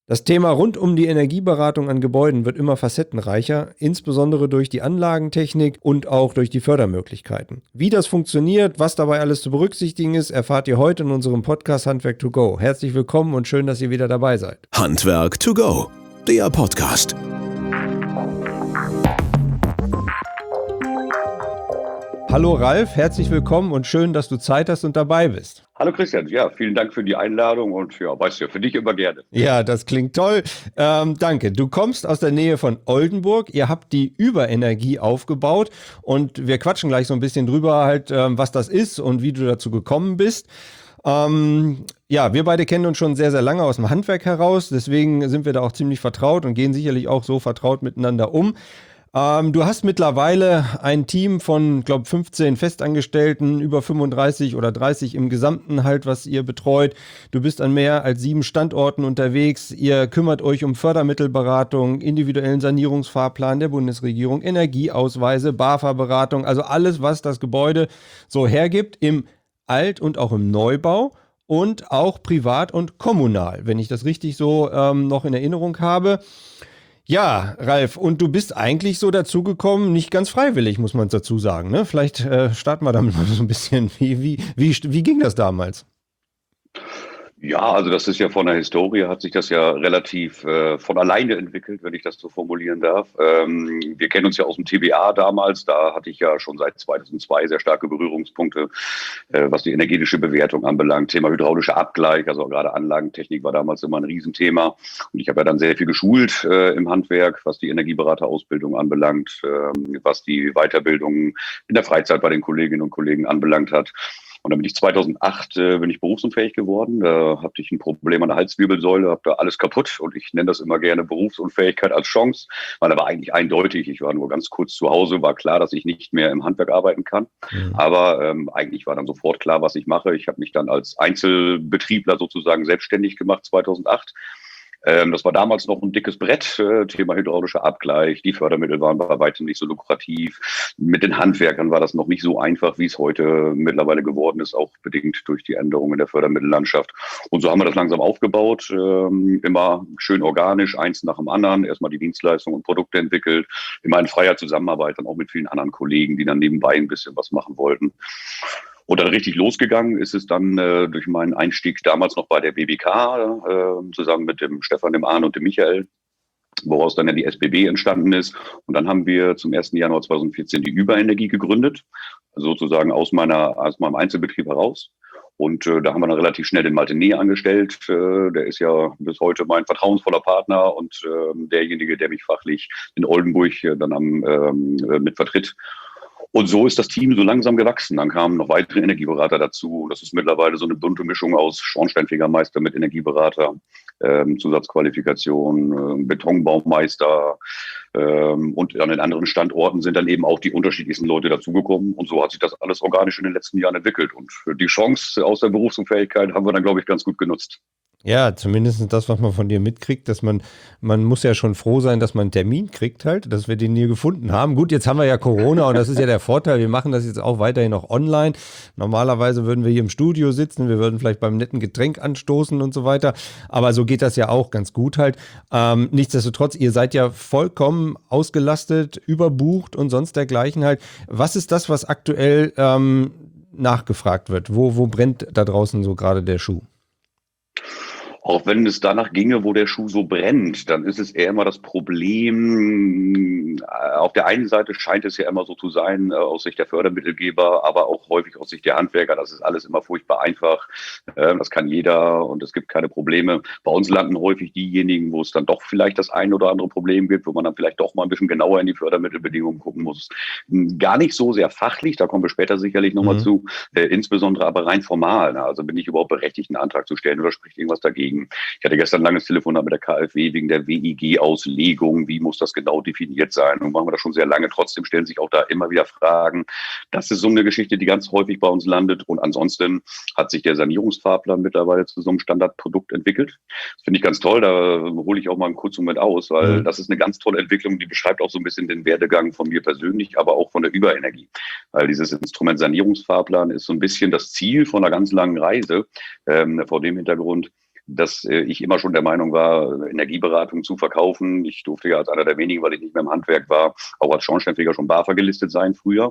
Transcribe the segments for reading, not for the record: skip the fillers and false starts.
Das Thema rund um die Energieberatung an Gebäuden wird immer facettenreicher, insbesondere durch die Anlagentechnik und auch durch die Fördermöglichkeiten. Wie das funktioniert, was dabei alles zu berücksichtigen ist, erfahrt ihr heute in unserem Podcast Handwerk to go. Herzlich willkommen und schön, dass ihr wieder dabei seid. Handwerk to go, der Podcast. Hallo Ralf, herzlich willkommen und schön, dass du Zeit hast und dabei bist. Hallo Christian, ja, vielen Dank für die Einladung und ja, weißt du ja, für dich immer gerne. Ja, das klingt toll. Danke. Du kommst aus der Nähe von Oldenburg. Ihr habt die Überenergie aufgebaut und wir quatschen gleich so ein bisschen drüber halt, was das ist und wie du dazu gekommen bist. Ja, wir beide kennen uns schon sehr, sehr lange aus dem Handwerk heraus. Deswegen sind wir da auch ziemlich vertraut und gehen sicherlich auch so vertraut miteinander um. Du hast mittlerweile ein Team von, glaube 15 Festangestellten, über 35 oder 30 im Gesamten halt, was ihr betreut. Du bist an mehr als 7 Standorten unterwegs. Ihr kümmert euch um Fördermittelberatung, individuellen Sanierungsfahrplan der Bundesregierung, Energieausweise, BAFA-Beratung, also alles, was das Gebäude so hergibt im Alt- und auch im Neubau und auch privat und kommunal, wenn ich das richtig so noch in Erinnerung habe. Ja, Ralf, und du bist eigentlich so dazugekommen, nicht ganz freiwillig, muss man dazu sagen, ne? Vielleicht starten wir damit mal so ein bisschen. Wie ging das damals? Ja, also das ist ja von der Historie, hat sich das ja relativ von alleine entwickelt, wenn ich das so formulieren darf. Wir kennen uns ja aus dem TBA damals, da hatte ich ja schon seit 2002 sehr starke Berührungspunkte, was die energetische Bewertung anbelangt. Thema hydraulischer Abgleich, also gerade Anlagentechnik war damals immer ein Riesenthema. Und ich habe ja dann sehr viel geschult im Handwerk, was die Energieberaterausbildung anbelangt, was die Weiterbildung in der Freizeit bei den Kolleginnen und Kollegen anbelangt hat. Und dann bin ich 2008 bin ich berufsunfähig geworden. Da hatte ich ein Problem an der Halswirbelsäule, habe da alles kaputt. Und ich nenne das immer gerne Berufsunfähigkeit als Chance, weil da war eigentlich eindeutig. Ich war nur ganz kurz zu Hause, war klar, dass ich nicht mehr im Handwerk arbeiten kann. Aber eigentlich war dann sofort klar, was ich mache. Ich habe mich dann als Einzelbetriebler sozusagen selbstständig gemacht 2008. Das war damals noch ein dickes Brett, Thema hydraulischer Abgleich. Die Fördermittel waren bei weitem nicht so lukrativ. Mit den Handwerkern war das noch nicht so einfach, wie es heute mittlerweile geworden ist, auch bedingt durch die Änderungen der Fördermittellandschaft. Und so haben wir das langsam aufgebaut, immer schön organisch, eins nach dem anderen. Erstmal die Dienstleistungen und Produkte entwickelt, immer in freier Zusammenarbeit, dann auch mit vielen anderen Kollegen, die dann nebenbei ein bisschen was machen wollten. Und dann richtig losgegangen ist es dann durch meinen Einstieg damals noch bei der BBK, zusammen mit dem Stefan, dem Arne und dem Michael, woraus dann ja die SBB entstanden ist. Und dann haben wir zum 1. Januar 2014 die Überenergie gegründet, sozusagen aus meinem Einzelbetrieb heraus. Und da haben wir dann relativ schnell den Malte Näh angestellt. Der ist ja bis heute mein vertrauensvoller Partner und derjenige, der mich fachlich in Oldenburg dann mit vertritt. Und so ist das Team so langsam gewachsen. Dann kamen noch weitere Energieberater dazu. Das ist mittlerweile so eine bunte Mischung aus Schornsteinfegermeister mit Energieberater, Zusatzqualifikation, Betonbaumeister. Und an den anderen Standorten sind dann eben auch die unterschiedlichsten Leute dazugekommen. Und so hat sich das alles organisch in den letzten Jahren entwickelt. Und die Chance aus der Berufsunfähigkeit haben wir dann, glaube ich, ganz gut genutzt. Ja, zumindest das, was man von dir mitkriegt, dass man muss ja schon froh sein, dass man einen Termin kriegt halt, dass wir den hier gefunden haben. Gut, jetzt haben wir ja Corona und das ist ja der Vorteil, wir machen das jetzt auch weiterhin noch online. Normalerweise würden wir hier im Studio sitzen, wir würden vielleicht beim netten Getränk anstoßen und so weiter, aber so geht das ja auch ganz gut halt. Nichtsdestotrotz, ihr seid ja vollkommen ausgelastet, überbucht und sonst dergleichen halt. Was ist das, was aktuell nachgefragt wird? Wo brennt da draußen so gerade der Schuh? Auch wenn es danach ginge, wo der Schuh so brennt, dann ist es eher immer das Problem. Auf der einen Seite scheint es ja immer so zu sein, aus Sicht der Fördermittelgeber, aber auch häufig aus Sicht der Handwerker. Das ist alles immer furchtbar einfach. Das kann jeder und es gibt keine Probleme. Bei uns landen häufig diejenigen, wo es dann doch vielleicht das ein oder andere Problem gibt, wo man dann vielleicht doch mal ein bisschen genauer in die Fördermittelbedingungen gucken muss. Gar nicht so sehr fachlich, da kommen wir später sicherlich nochmal zu, insbesondere aber rein formal. Also bin ich überhaupt berechtigt, einen Antrag zu stellen oder spricht irgendwas dagegen? Ich hatte gestern ein langes Telefonat mit der KfW wegen der WEG-Auslegung. Wie muss das genau definiert sein? Und machen wir das schon sehr lange. Trotzdem stellen sich auch da immer wieder Fragen. Das ist so eine Geschichte, die ganz häufig bei uns landet. Und ansonsten hat sich der Sanierungsfahrplan mittlerweile zu so einem Standardprodukt entwickelt. Das finde ich ganz toll. Da hole ich auch mal einen kurzen Moment aus, weil das ist eine ganz tolle Entwicklung. Die beschreibt auch so ein bisschen den Werdegang von mir persönlich, aber auch von der Überenergie. Weil dieses Instrument Sanierungsfahrplan ist so ein bisschen das Ziel von einer ganz langen Reise. Vor dem Hintergrund, dass ich immer schon der Meinung war, Energieberatung zu verkaufen. Ich durfte ja als einer der wenigen, weil ich nicht mehr im Handwerk war, auch als Schornsteinfeger schon BAFA gelistet sein früher.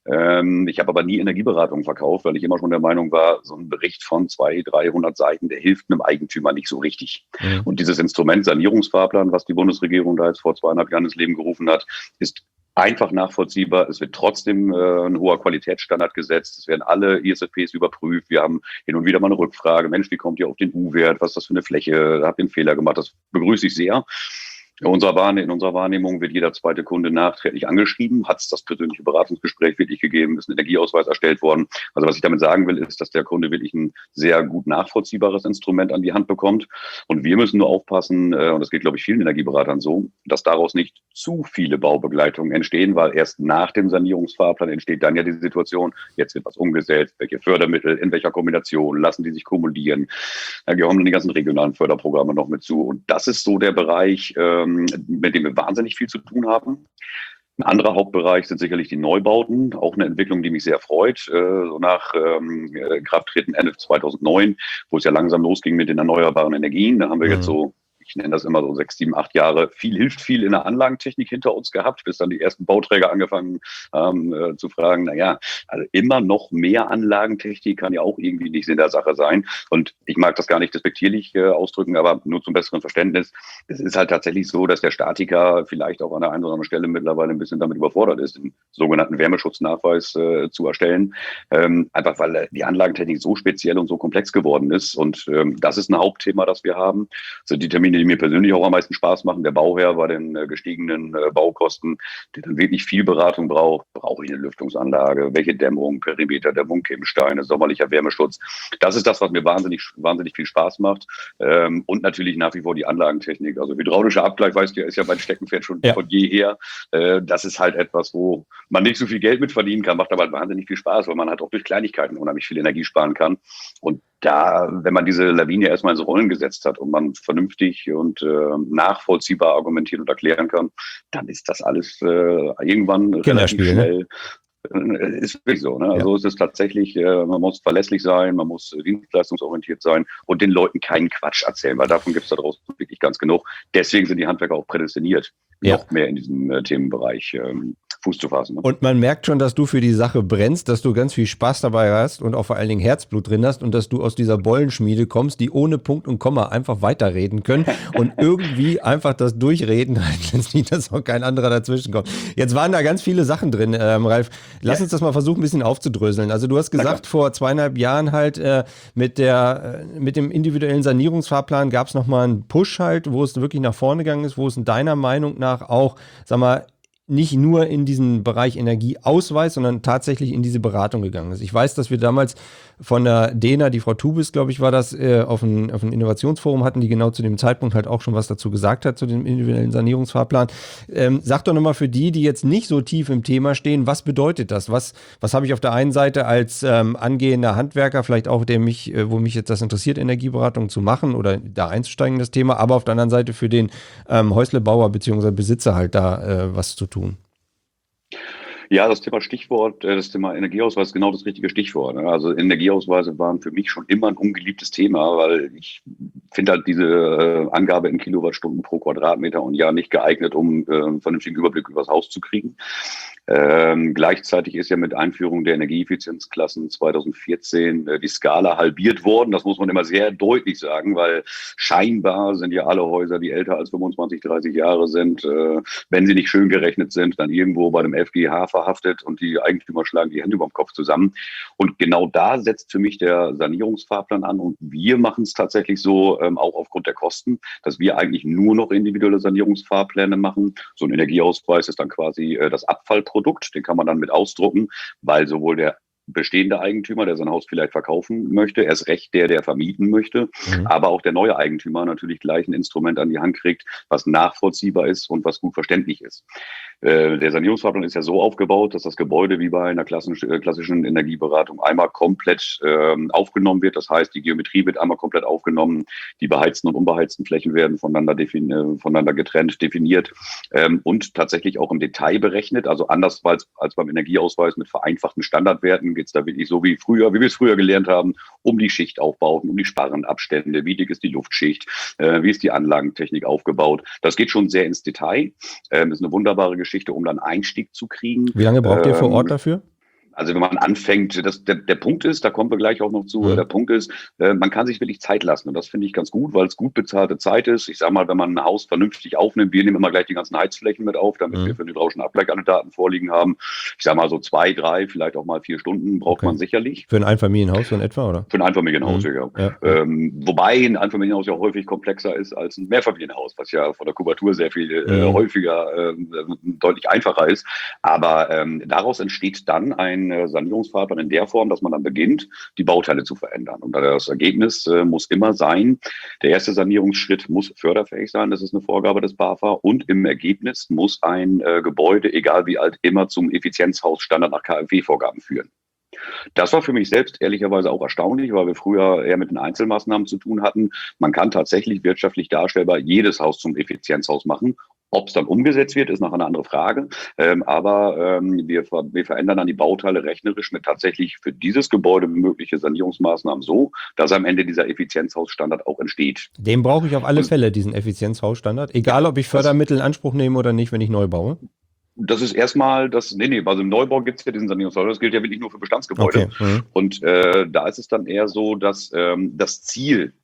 Ich habe aber nie Energieberatung verkauft, weil ich immer schon der Meinung war, so ein Bericht von 200, 300 Seiten, der hilft einem Eigentümer nicht so richtig. Mhm. Und dieses Instrument Sanierungsfahrplan, was die Bundesregierung da jetzt vor 2,5 Jahren ins Leben gerufen hat, ist einfach nachvollziehbar. Es wird trotzdem ein hoher Qualitätsstandard gesetzt. Es werden alle ISFPs überprüft. Wir haben hin und wieder mal eine Rückfrage. Mensch, wie kommt ihr auf den U-Wert? Was ist das für eine Fläche? Da habt ihr einen Fehler gemacht. Das begrüße ich sehr. In unserer Wahrnehmung wird jeder zweite Kunde nachträglich angeschrieben. Hat es das persönliche Beratungsgespräch wirklich gegeben? Ist ein Energieausweis erstellt worden? Also was ich damit sagen will, ist, dass der Kunde wirklich ein sehr gut nachvollziehbares Instrument an die Hand bekommt. Und wir müssen nur aufpassen, und das geht, glaube ich, vielen Energieberatern so, dass daraus nicht zu viele Baubegleitungen entstehen, weil erst nach dem Sanierungsfahrplan entsteht dann ja die Situation, jetzt wird was umgesetzt, welche Fördermittel, in welcher Kombination, lassen die sich kumulieren. Da gehören dann die ganzen regionalen Förderprogramme noch mit zu. Und das ist so der Bereich, mit dem wir wahnsinnig viel zu tun haben. Ein anderer Hauptbereich sind sicherlich die Neubauten, auch eine Entwicklung, die mich sehr freut. So nach Inkrafttreten Ende 2009, wo es ja langsam losging mit den erneuerbaren Energien. Da haben wir jetzt so, ich nenne das immer so 6, 7, 8 Jahre, hilft viel in der Anlagentechnik hinter uns gehabt, bis dann die ersten Bauträger angefangen haben zu fragen, also immer noch mehr Anlagentechnik kann ja auch irgendwie nicht Sinn der Sache sein. Und ich mag das gar nicht despektierlich ausdrücken, aber nur zum besseren Verständnis. Es ist halt tatsächlich so, dass der Statiker vielleicht auch an der einen oder anderen Stelle mittlerweile ein bisschen damit überfordert ist, den sogenannten Wärmeschutznachweis zu erstellen. Einfach weil die Anlagentechnik so speziell und so komplex geworden ist. Und das ist ein Hauptthema, das wir haben. Also die Termine, die mir persönlich auch am meisten Spaß machen. Der Bauherr bei den gestiegenen Baukosten, der dann wirklich viel Beratung braucht. Brauche ich eine Lüftungsanlage? Welche Dämmung, Perimeterdämmung, Kippsteine, sommerlicher Wärmeschutz? Das ist das, was mir wahnsinnig viel Spaß macht. Und natürlich nach wie vor die Anlagentechnik. Also hydraulischer Abgleich, weißt du, ist ja mein Steckenpferd schon von jeher. Das ist halt etwas, wo man nicht so viel Geld mit verdienen kann, macht aber wahnsinnig viel Spaß, weil man halt auch durch Kleinigkeiten unheimlich viel Energie sparen kann. Und da, wenn man diese Lawine erstmal ins Rollen gesetzt hat und man vernünftig und nachvollziehbar argumentieren und erklären kann, dann ist das alles irgendwann relativ schnell. Ist wirklich so. Ne? Also es ist tatsächlich, man muss verlässlich sein, man muss dienstleistungsorientiert sein und den Leuten keinen Quatsch erzählen, weil davon gibt es da draußen wirklich ganz genug. Deswegen sind die Handwerker auch prädestiniert, noch mehr in diesem Themenbereich Fuß zu fassen. Ne? Und man merkt schon, dass du für die Sache brennst, dass du ganz viel Spaß dabei hast und auch vor allen Dingen Herzblut drin hast und dass du aus dieser Bollenschmiede kommst, die ohne Punkt und Komma einfach weiterreden können und irgendwie einfach das Durchreden halt, dass auch kein anderer dazwischen kommt. Jetzt waren da ganz viele Sachen drin, Ralf. Lass uns das mal versuchen, ein bisschen aufzudröseln. Also du hast gesagt, vor 2,5 Jahren halt mit dem individuellen Sanierungsfahrplan gab es nochmal einen Push halt, wo es wirklich nach vorne gegangen ist, wo es in deiner Meinung nach auch, sag mal, nicht nur in diesen Bereich Energieausweis, sondern tatsächlich in diese Beratung gegangen ist. Ich weiß, dass wir damals von der DENA, die Frau Tubis, glaube ich, war das, auf ein Innovationsforum hatten, die genau zu dem Zeitpunkt halt auch schon was dazu gesagt hat, zu dem individuellen Sanierungsfahrplan. Sag doch nochmal für die jetzt nicht so tief im Thema stehen, was bedeutet das? Was habe ich auf der einen Seite als angehender Handwerker, vielleicht auch wo mich jetzt das interessiert, Energieberatung zu machen oder da einzusteigen in das Thema, aber auf der anderen Seite für den Häuslebauer bzw. Besitzer halt da was zu tun. Ja, das Thema Energieausweis ist genau das richtige Stichwort. Ne? Also Energieausweise waren für mich schon immer ein ungeliebtes Thema, weil ich finde halt diese Angabe in Kilowattstunden pro Quadratmeter und Jahr nicht geeignet, um einen vernünftigen Überblick über das Haus zu kriegen. Gleichzeitig ist ja mit Einführung der Energieeffizienzklassen 2014 die Skala halbiert worden. Das muss man immer sehr deutlich sagen, weil scheinbar sind ja alle Häuser, die älter als 25, 30 Jahre sind, wenn sie nicht schön gerechnet sind, dann irgendwo bei dem FGH verhaftet und die Eigentümer schlagen die Hände über dem Kopf zusammen. Und genau da setzt für mich der Sanierungsfahrplan an. Und wir machen es tatsächlich so, auch aufgrund der Kosten, dass wir eigentlich nur noch individuelle Sanierungsfahrpläne machen. So ein Energieausweis ist dann quasi das Abfallprodukt, den kann man dann mit ausdrucken, weil sowohl der bestehende Eigentümer, der sein Haus vielleicht verkaufen möchte, erst recht der vermieten möchte, aber auch der neue Eigentümer natürlich gleich ein Instrument an die Hand kriegt, was nachvollziehbar ist und was gut verständlich ist. Der Sanierungsfahrplan ist ja so aufgebaut, dass das Gebäude wie bei einer klassischen Energieberatung einmal komplett aufgenommen wird. Das heißt, die Geometrie wird einmal komplett aufgenommen, die beheizten und unbeheizten Flächen werden voneinander getrennt definiert und tatsächlich auch im Detail berechnet, also anders als beim Energieausweis mit vereinfachten Standardwerten System geht es da wirklich so wie früher, wie wir es früher gelernt haben, um die Schichtaufbauten, um die Sparrenabstände, wie dick ist die Luftschicht, wie ist die Anlagentechnik aufgebaut. Das geht schon sehr ins Detail. Ist eine wunderbare Geschichte, um dann Einstieg zu kriegen. Wie lange braucht ihr vor Ort dafür? Also wenn man anfängt, der Punkt ist, da kommen wir gleich auch noch zu, der Punkt ist, man kann sich wirklich Zeit lassen. Und das finde ich ganz gut, weil es gut bezahlte Zeit ist. Ich sage mal, wenn man ein Haus vernünftig aufnimmt, wir nehmen immer gleich die ganzen Heizflächen mit auf, damit wir für den hydraulischen Abgleich alle Daten vorliegen haben. Ich sage mal so 2, 3, vielleicht auch mal 4 Stunden braucht man sicherlich. Für ein Einfamilienhaus so in etwa, oder? Für ein Einfamilienhaus, ja. Wobei ein Einfamilienhaus ja häufig komplexer ist als ein Mehrfamilienhaus, was ja von der Kubatur sehr viel häufiger, deutlich einfacher ist. Aber daraus entsteht dann ein Sanierungsfahrplan in der Form, dass man dann beginnt, die Bauteile zu verändern. Und das Ergebnis muss immer sein, der erste Sanierungsschritt muss förderfähig sein, das ist eine Vorgabe des BAFA. Und im Ergebnis muss ein Gebäude, egal wie alt, immer zum Effizienzhausstandard nach KfW-Vorgaben führen. Das war für mich selbst ehrlicherweise auch erstaunlich, weil wir früher eher mit den Einzelmaßnahmen zu tun hatten. Man kann tatsächlich wirtschaftlich darstellbar jedes Haus zum Effizienzhaus machen. Ob es dann umgesetzt wird, ist noch eine andere Frage. Aber wir verändern dann die Bauteile rechnerisch mit tatsächlich für dieses Gebäude mögliche Sanierungsmaßnahmen so, dass am Ende dieser Effizienzhausstandard auch entsteht. Den brauche ich auf alle Fälle, diesen Effizienzhausstandard. Egal, ob ich Fördermittel in Anspruch nehme oder nicht, wenn ich neu baue. Das ist erstmal also im Neubau gibt es ja diesen Sanierungshausstandard, das gilt ja wirklich nur für Bestandsgebäude. Okay. Und da ist es dann eher so, dass das Ziel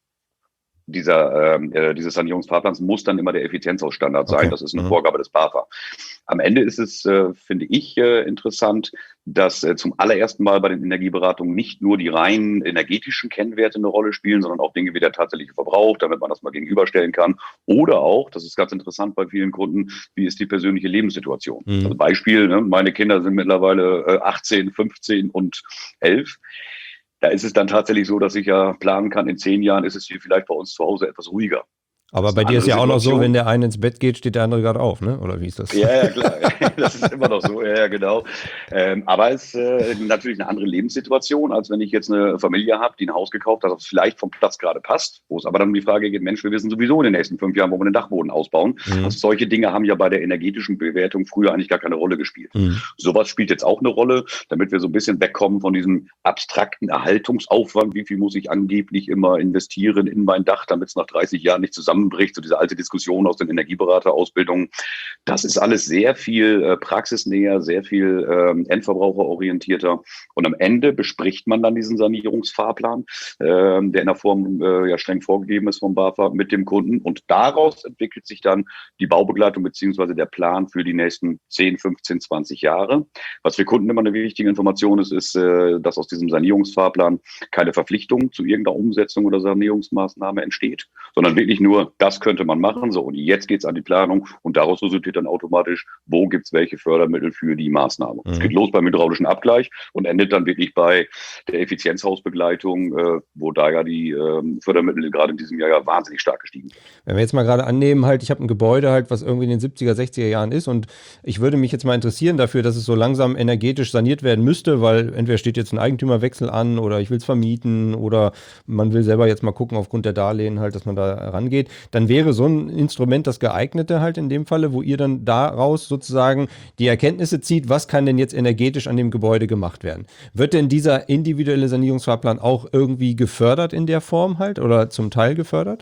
dieses Sanierungsfahrplans muss dann immer der Effizienzhausstandard sein. Okay. Das ist eine Vorgabe des BAFA. Am Ende ist es, finde ich, interessant, dass zum allerersten Mal bei den Energieberatungen nicht nur die rein energetischen Kennwerte eine Rolle spielen, sondern auch Dinge wie der tatsächliche Verbrauch, damit man das mal gegenüberstellen kann. Oder auch, das ist ganz interessant bei vielen Kunden, wie ist die persönliche Lebenssituation? Also Beispiel, meine Kinder sind mittlerweile 18, 15 und 11. Da ist es dann tatsächlich so, dass ich ja planen kann, in 10 Jahren ist es hier vielleicht bei uns zu Hause etwas ruhiger. Aber bei dir ist ja auch noch so, wenn der eine ins Bett geht, steht der andere gerade auf, ne? Oder wie ist das? Ja, klar. Das ist immer noch so, ja, genau. Aber es ist natürlich eine andere Lebenssituation, als wenn ich jetzt eine Familie habe, die ein Haus gekauft hat, das vielleicht vom Platz gerade passt, wo es aber dann um die Frage geht, Mensch, wir wissen sowieso in den nächsten 5 Jahren, wo wir den Dachboden ausbauen. Also solche Dinge haben ja bei der energetischen Bewertung früher eigentlich gar keine Rolle gespielt. Sowas spielt jetzt auch eine Rolle, damit wir so ein bisschen wegkommen von diesem abstrakten Erhaltungsaufwand, wie viel muss ich angeblich immer investieren in mein Dach, damit es nach 30 Jahren nicht zusammenbricht, so diese alte Diskussion aus den Energieberaterausbildungen. Das ist alles sehr viel praxisnäher, sehr viel endverbraucherorientierter. Und am Ende bespricht man dann diesen Sanierungsfahrplan, der in der Form ja streng vorgegeben ist vom BAFA mit dem Kunden. Und daraus entwickelt sich dann die Baubegleitung beziehungsweise der Plan für die nächsten 10, 15, 20 Jahre. Was für Kunden immer eine wichtige Information ist, dass aus diesem Sanierungsfahrplan keine Verpflichtung zu irgendeiner Umsetzung oder Sanierungsmaßnahme entsteht, sondern wirklich nur, das könnte man machen. So, und jetzt geht's an die Planung und daraus resultiert dann automatisch, wo gibt's welche Fördermittel für die Maßnahme. Es geht los beim hydraulischen Abgleich und endet dann wirklich bei der Effizienzhausbegleitung, wo da ja die Fördermittel gerade in diesem Jahr ja wahnsinnig stark gestiegen sind. Wenn wir jetzt mal gerade annehmen, halt, ich habe ein Gebäude halt, was irgendwie in den 70er, 60er Jahren ist und ich würde mich jetzt mal interessieren dafür, dass es so langsam energetisch saniert werden müsste, weil entweder steht jetzt ein Eigentümerwechsel an oder ich will es vermieten oder man will selber jetzt mal gucken aufgrund der Darlehen halt, dass man da rangeht. Dann wäre so ein Instrument das geeignete halt in dem Falle, wo ihr dann daraus sozusagen die Erkenntnisse zieht, was kann denn jetzt energetisch an dem Gebäude gemacht werden. Wird denn dieser individuelle Sanierungsfahrplan auch irgendwie gefördert in der Form halt oder zum Teil gefördert?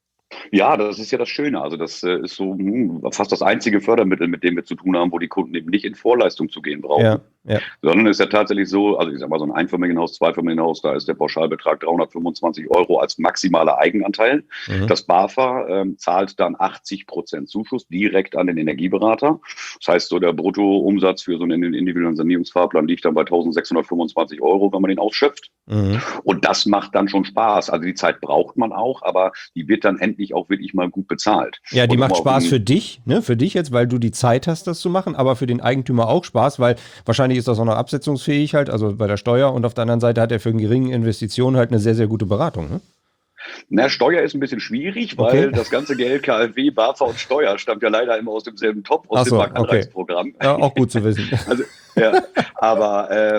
Ja, das ist ja das Schöne. Also das ist so fast das einzige Fördermittel, mit dem wir zu tun haben, wo die Kunden eben nicht in Vorleistung zu gehen brauchen. Ja. Sondern es ist ja tatsächlich so, also ich sag mal so ein Einfamilienhaus, Zweifamilienhaus, da ist der Pauschalbetrag 325 € als maximaler Eigenanteil. Das BAFA zahlt dann 80% Zuschuss direkt an den Energieberater. Das heißt, so der Bruttoumsatz für so einen individuellen Sanierungsfahrplan liegt dann bei 1.625 €, wenn man den ausschöpft. Und das macht dann schon Spaß. Also die Zeit braucht man auch, aber die wird dann endlich auch wirklich mal gut bezahlt. Ja, die macht Spaß für dich, ne? Für dich jetzt, weil du die Zeit hast, das zu machen, aber für den Eigentümer auch Spaß, weil wahrscheinlich ist das auch noch absetzungsfähig halt, also bei der Steuer und auf der anderen Seite hat er für eine geringe Investition halt eine sehr, sehr gute Beratung, ne? Na, Steuer ist ein bisschen schwierig, weil das ganze Geld, KfW, BAFA und Steuer stammt ja leider immer aus demselben Topf, aus dem Marktanreizprogramm. Ja, auch gut zu wissen. Also, ja, aber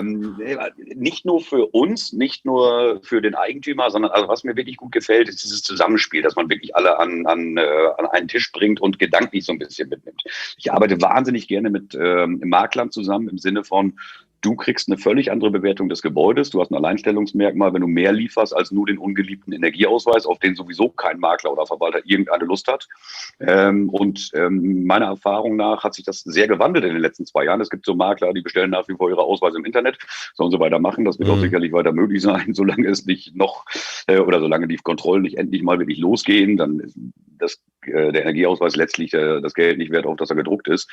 nicht nur für uns, nicht nur für den Eigentümer, sondern also was mir wirklich gut gefällt, ist dieses Zusammenspiel, dass man wirklich alle an einen Tisch bringt und gedanklich so ein bisschen mitnimmt. Ich arbeite wahnsinnig gerne mit Maklern zusammen im Sinne von, Du kriegst eine völlig andere Bewertung des Gebäudes. Du hast ein Alleinstellungsmerkmal, wenn du mehr lieferst als nur den ungeliebten Energieausweis, auf den sowieso kein Makler oder Verwalter irgendeine Lust hat. Meiner Erfahrung nach hat sich das sehr gewandelt in den letzten 2 Jahren. Es gibt so Makler, die bestellen nach wie vor ihre Ausweise im Internet. Sollen sie weitermachen. Das wird auch sicherlich weiter möglich sein, solange es nicht noch oder solange die Kontrollen nicht endlich mal wirklich losgehen. Dann ist der Energieausweis letztlich das Geld nicht wert, auf das er gedruckt ist.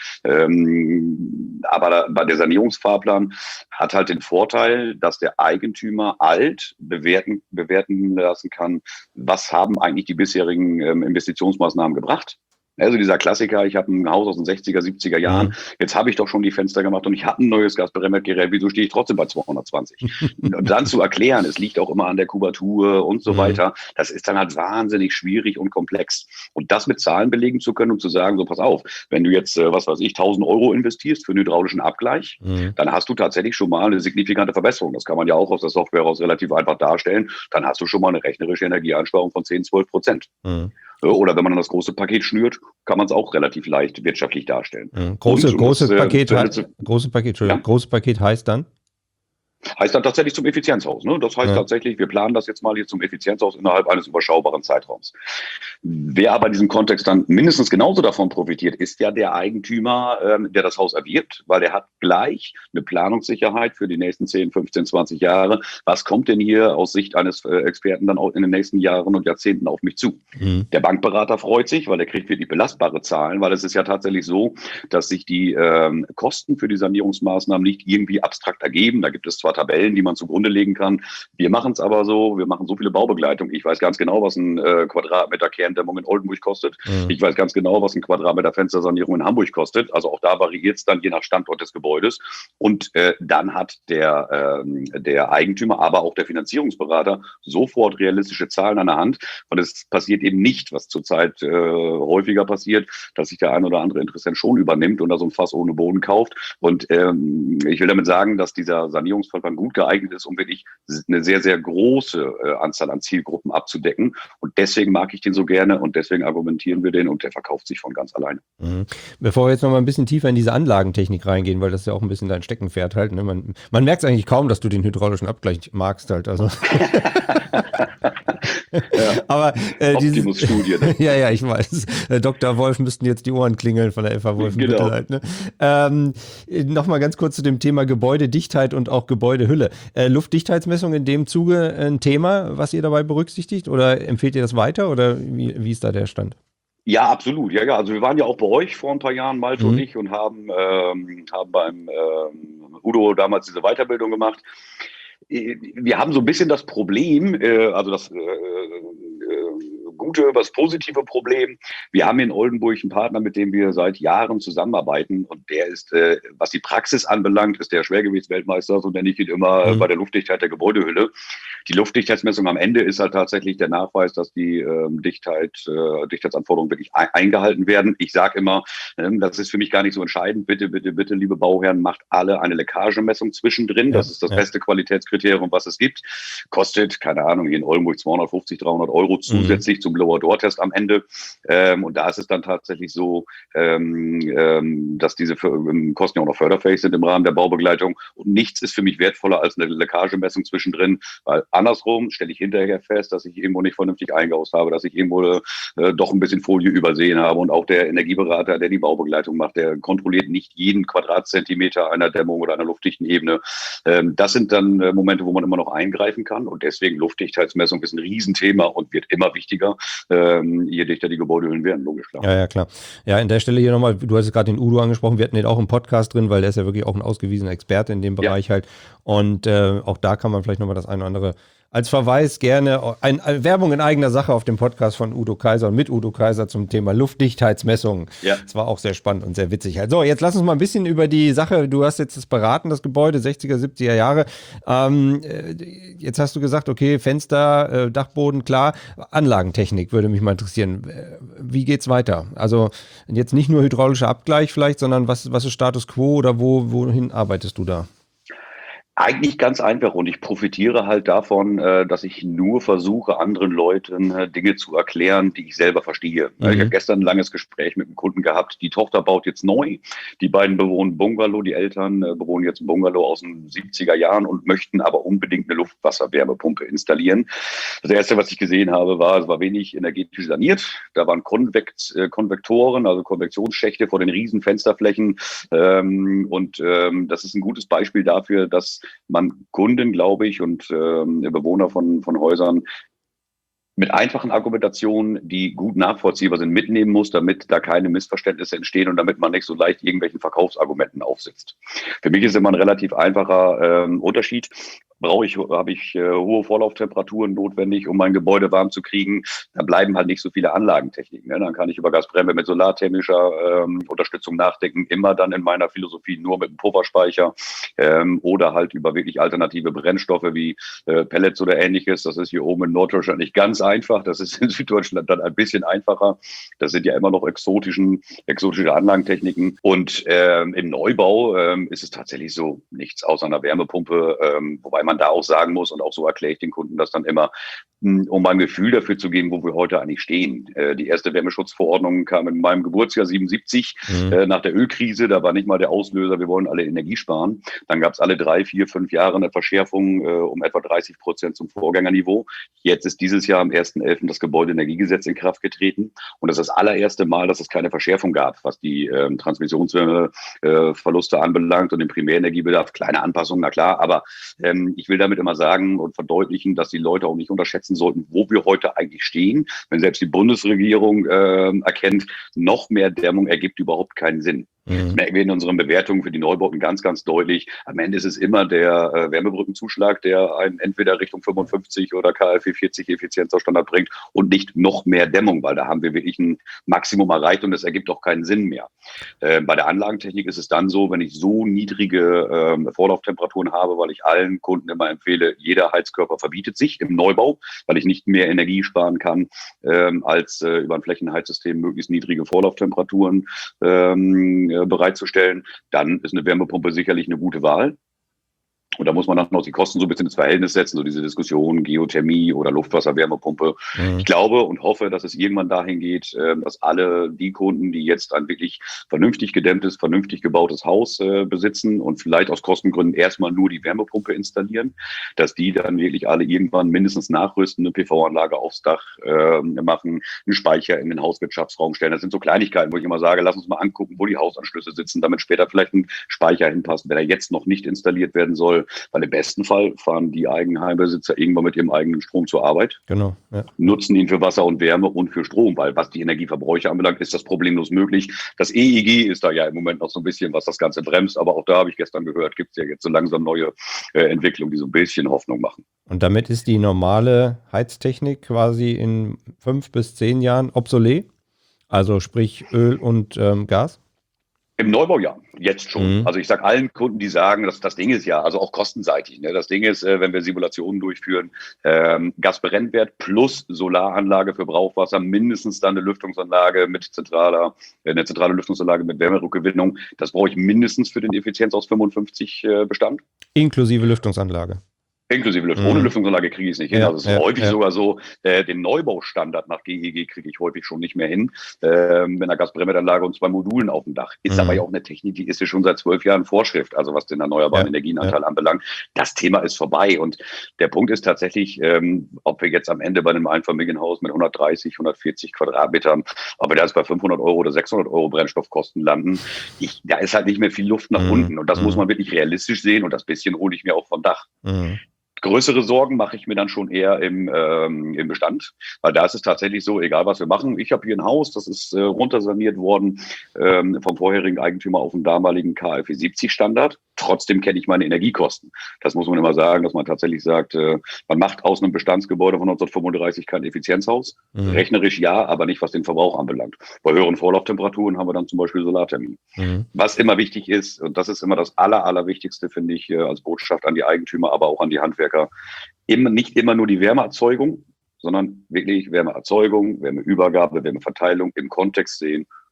Aber der Sanierungsfahrplan hat halt den Vorteil, dass der Eigentümer bewerten lassen kann, was haben eigentlich die bisherigen Investitionsmaßnahmen gebracht. Also dieser Klassiker, ich habe ein Haus aus den 60er, 70er Jahren, jetzt habe ich doch schon die Fenster gemacht und ich habe ein neues Gasbrennwertgerät, wieso stehe ich trotzdem bei 220? Und dann zu erklären, es liegt auch immer an der Kubatur und so weiter, das ist dann halt wahnsinnig schwierig und komplex. Und das mit Zahlen belegen zu können und zu sagen, so pass auf, wenn du jetzt, 1.000 Euro investierst für einen hydraulischen Abgleich, dann hast du tatsächlich schon mal eine signifikante Verbesserung. Das kann man ja auch aus der Software raus relativ einfach darstellen. Dann hast du schon mal eine rechnerische Energieeinsparung von 10-12%. Oder wenn man das große Paket schnürt, kann man es auch relativ leicht wirtschaftlich darstellen. Großes Paket heißt dann? Heißt dann tatsächlich zum Effizienzhaus. Ne? Das heißt tatsächlich, wir planen das jetzt mal hier zum Effizienzhaus innerhalb eines überschaubaren Zeitraums. Wer aber in diesem Kontext dann mindestens genauso davon profitiert, ist ja der Eigentümer, der das Haus erwirbt, weil er hat gleich eine Planungssicherheit für die nächsten 10, 15, 20 Jahre. Was kommt denn hier aus Sicht eines Experten dann auch in den nächsten Jahren und Jahrzehnten auf mich zu? Der Bankberater freut sich, weil er kriegt wirklich belastbare Zahlen, weil es ist ja tatsächlich so, dass sich die Kosten für die Sanierungsmaßnahmen nicht irgendwie abstrakt ergeben. Da gibt es zwar Tabellen, die man zugrunde legen kann. Wir machen es aber so, wir machen so viele Baubegleitungen. Ich weiß ganz genau, was ein Quadratmeter Kerndämmung in Oldenburg kostet. Ich weiß ganz genau, was ein Quadratmeter Fenstersanierung in Hamburg kostet. Also auch da variiert es dann je nach Standort des Gebäudes. Und dann hat der Eigentümer, aber auch der Finanzierungsberater sofort realistische Zahlen an der Hand. Und es passiert eben nicht, was zurzeit häufiger passiert, dass sich der ein oder andere Interessent schon übernimmt und da so ein Fass ohne Boden kauft. Und ich will damit sagen, dass dieser Sanierungsfall gut geeignet ist, um wirklich eine sehr, sehr große Anzahl an Zielgruppen abzudecken. Und deswegen mag ich den so gerne und deswegen argumentieren wir den und der verkauft sich von ganz alleine. Bevor wir jetzt noch mal ein bisschen tiefer in diese Anlagentechnik reingehen, weil das ja auch ein bisschen dein Steckenpferd halt. Ne? Man merkt es eigentlich kaum, dass du den hydraulischen Abgleich magst halt. Also. Aber Optimus-Studie. Ne? Ja, ich weiß. Dr. Wolf müssten jetzt die Ohren klingeln von der FH Wolfenbüttel halt. Ne? Nochmal ganz kurz zu dem Thema Gebäudedichtheit und auch Gebäudehülle. Luftdichtheitsmessung in dem Zuge ein Thema, was ihr dabei berücksichtigt oder empfehlt ihr das weiter oder wie ist da der Stand? Ja, absolut. Ja. Also wir waren ja auch bei euch vor ein paar Jahren, Malte und ich, und haben beim Udo damals diese Weiterbildung gemacht. Wir haben so ein bisschen das Problem, das positive Problem. Wir haben in Oldenburg einen Partner, mit dem wir seit Jahren zusammenarbeiten und der ist, was die Praxis anbelangt, ist der Schwergewichtsweltmeister, so nenne ich ihn immer, bei der Luftdichtheit der Gebäudehülle. Die Luftdichtheitsmessung am Ende ist halt tatsächlich der Nachweis, dass die Dichtheitsanforderungen wirklich eingehalten werden. Ich sage immer, das ist für mich gar nicht so entscheidend. Bitte, liebe Bauherren, macht alle eine Leckagemessung zwischendrin. Das ist das beste Qualitätskriterium, was es gibt. Kostet, keine Ahnung, hier in Oldenburg 250, 300 Euro zusätzlich zum Blower-Door-Test am Ende. Und da ist es dann tatsächlich so, dass diese Kosten ja auch noch förderfähig sind im Rahmen der Baubegleitung. Und nichts ist für mich wertvoller als eine Leckagemessung zwischendrin, weil andersrum stelle ich hinterher fest, dass ich irgendwo nicht vernünftig eingehaust habe, dass ich irgendwo doch ein bisschen Folie übersehen habe. Und auch der Energieberater, der die Baubegleitung macht, der kontrolliert nicht jeden Quadratzentimeter einer Dämmung oder einer luftdichten Ebene. Das sind dann Momente, wo man immer noch eingreifen kann. Und deswegen Luftdichtheitsmessung ist ein Riesenthema und wird immer wichtiger, je dichter die Gebäudehüllen werden, logisch klar. Ja, klar. Ja, an der Stelle hier nochmal, du hast gerade den Udo angesprochen, wir hatten den auch im Podcast drin, weil der ist ja wirklich auch ein ausgewiesener Experte in dem Bereich halt. Und auch da kann man vielleicht nochmal das eine oder andere als Verweis gerne Werbung in eigener Sache auf dem Podcast von Udo Kaiser und mit Udo Kaiser zum Thema Luftdichtheitsmessungen. Ja. Das war auch sehr spannend und sehr witzig. Also jetzt lass uns mal ein bisschen über die Sache, du hast jetzt das beraten, das Gebäude, 60er, 70er Jahre. Jetzt hast du gesagt, okay, Fenster, Dachboden, klar. Anlagentechnik würde mich mal interessieren. Wie geht's weiter? Also jetzt nicht nur hydraulischer Abgleich vielleicht, sondern was ist Status Quo oder wohin arbeitest du da? Eigentlich ganz einfach und ich profitiere halt davon, dass ich nur versuche, anderen Leuten Dinge zu erklären, die ich selber verstehe. Ich habe Mhm. gestern ein langes Gespräch mit einem Kunden gehabt. Die Tochter baut jetzt neu. Die beiden bewohnen Bungalow. Die Eltern bewohnen jetzt ein Bungalow aus den 70er Jahren und möchten aber unbedingt eine Luftwasserwärmepumpe installieren. Das Erste, was ich gesehen habe, es war wenig energetisch saniert. Da waren Konvektoren, also Konvektionsschächte vor den riesen Fensterflächen. Das ist ein gutes Beispiel dafür, dass man Kunden, glaube ich, und Bewohner von Häusern mit einfachen Argumentationen, die gut nachvollziehbar sind, mitnehmen muss, damit da keine Missverständnisse entstehen und damit man nicht so leicht irgendwelchen Verkaufsargumenten aufsitzt. Für mich ist immer ein relativ einfacher Unterschied. Habe ich hohe Vorlauftemperaturen notwendig, um mein Gebäude warm zu kriegen, dann bleiben halt nicht so viele Anlagentechniken. Ne? Dann kann ich über Gasbremse mit solarthermischer Unterstützung nachdenken, immer dann in meiner Philosophie nur mit einem Pufferspeicher oder halt über wirklich alternative Brennstoffe wie Pellets oder ähnliches. Das ist hier oben in Norddeutschland nicht ganz einfach. Das ist in Süddeutschland dann ein bisschen einfacher. Das sind ja immer noch exotische Anlagentechniken. Und im Neubau ist es tatsächlich so nichts außer einer Wärmepumpe, wobei man da auch sagen muss, und auch so erkläre ich den Kunden das dann immer, um ein Gefühl dafür zu geben, wo wir heute eigentlich stehen. Die erste Wärmeschutzverordnung kam in meinem Geburtsjahr 77 nach der Ölkrise. Da war nicht mal der Auslöser, wir wollen alle Energie sparen. Dann gab es alle 3, 4, 5 Jahre eine Verschärfung um etwa 30% zum Vorgängerniveau. Jetzt ist dieses Jahr am 1.11. das Gebäudeenergiegesetz in Kraft getreten. Und das ist das allererste Mal, dass es keine Verschärfung gab, was die Transmissionsverluste anbelangt und den Primärenergiebedarf. Kleine Anpassungen, na klar, aber ich will damit immer sagen und verdeutlichen, dass die Leute auch nicht unterschätzen sollten, wo wir heute eigentlich stehen. Wenn selbst die Bundesregierung erkennt, noch mehr Dämmung ergibt überhaupt keinen Sinn. Das merken wir in unseren Bewertungen für die Neubauten ganz, ganz deutlich. Am Ende ist es immer der Wärmebrückenzuschlag, der einen entweder Richtung 55 oder KfW 40 Effizienzstandard bringt und nicht noch mehr Dämmung, weil da haben wir wirklich ein Maximum erreicht und es ergibt auch keinen Sinn mehr. Bei der Anlagentechnik ist es dann so, wenn ich so niedrige Vorlauftemperaturen habe, weil ich allen Kunden immer empfehle, jeder Heizkörper verbietet sich im Neubau, weil ich nicht mehr Energie sparen kann, als über ein Flächenheizsystem möglichst niedrige Vorlauftemperaturen bereitzustellen, dann ist eine Wärmepumpe sicherlich eine gute Wahl. Und da muss man dann noch die Kosten so ein bisschen ins Verhältnis setzen, so diese Diskussion Geothermie oder Luftwasserwärmepumpe. Ich glaube und hoffe, dass es irgendwann dahin geht, dass alle die Kunden, die jetzt ein wirklich vernünftig gedämmtes, vernünftig gebautes Haus besitzen und vielleicht aus Kostengründen erstmal nur die Wärmepumpe installieren, dass die dann wirklich alle irgendwann mindestens nachrüsten, eine PV-Anlage aufs Dach machen, einen Speicher in den Hauswirtschaftsraum stellen. Das sind so Kleinigkeiten, wo ich immer sage, lass uns mal angucken, wo die Hausanschlüsse sitzen, damit später vielleicht ein Speicher hinpasst, wenn er jetzt noch nicht installiert werden soll. Weil im besten Fall fahren die Eigenheimbesitzer irgendwann mit ihrem eigenen Strom zur Arbeit. Genau. Ja. Nutzen ihn für Wasser und Wärme und für Strom, weil was die Energieverbräuche anbelangt, ist das problemlos möglich. Das EEG ist da ja im Moment noch so ein bisschen, was das Ganze bremst. Aber auch da habe ich gestern gehört, gibt es ja jetzt so langsam neue Entwicklungen, die so ein bisschen Hoffnung machen. Und damit ist die normale Heiztechnik quasi in 5 bis 10 Jahren obsolet? Also sprich Öl und Gas? Im Neubau ja, jetzt schon. Also ich sage allen Kunden, die sagen, dass das Ding ist ja, also auch kostenseitig. Ne? Das Ding ist, wenn wir Simulationen durchführen, Gasbrennwert plus Solaranlage für Brauchwasser, mindestens dann eine Lüftungsanlage mit eine zentrale Lüftungsanlage mit Wärmerückgewinnung. Das brauche ich mindestens für den Effizienz aus 55 Bestand. Inklusive Lüftungsanlage. Inklusive Lüftung. Ohne Lüftungsanlage kriege ich es nicht hin. Also es ist häufig sogar so, den Neubaustandard nach GEG kriege ich häufig schon nicht mehr hin, mit einer Gasbrennwertanlage und 2 Modulen auf dem Dach. Ist aber ja auch eine Technik, die ist ja schon seit 12 Jahren Vorschrift, also was den erneuerbaren Energienanteil anbelangt. Das Thema ist vorbei. Und der Punkt ist tatsächlich, ob wir jetzt am Ende bei einem Einfamilienhaus mit 130, 140 Quadratmetern, ob wir da jetzt bei 500 Euro oder 600 Euro Brennstoffkosten landen, da ist halt nicht mehr viel Luft nach unten. Und das muss man wirklich realistisch sehen. Und das bisschen hole ich mir auch vom Dach. Größere Sorgen mache ich mir dann schon eher im Bestand, weil da ist es tatsächlich so, egal was wir machen. Ich habe hier ein Haus, das ist runtersaniert worden vom vorherigen Eigentümer auf den damaligen KfW 70 Standard. Trotzdem kenne ich meine Energiekosten. Das muss man immer sagen, dass man tatsächlich sagt, man macht aus einem Bestandsgebäude von 1935 kein Effizienzhaus. Rechnerisch ja, aber nicht, was den Verbrauch anbelangt. Bei höheren Vorlauftemperaturen haben wir dann zum Beispiel Solarthermie. Was immer wichtig ist, und das ist immer das Allerwichtigste, finde ich, als Botschaft an die Eigentümer, aber auch an die Handwerker, nicht immer nur die Wärmeerzeugung, sondern wirklich Wärmeerzeugung, Wärmeübergabe, Wärmeverteilung im Kontext sehen